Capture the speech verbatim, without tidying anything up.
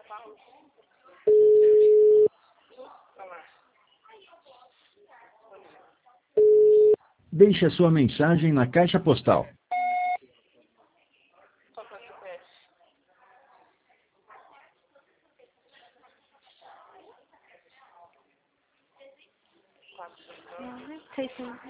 Deixe a sua mensagem na caixa postal. Take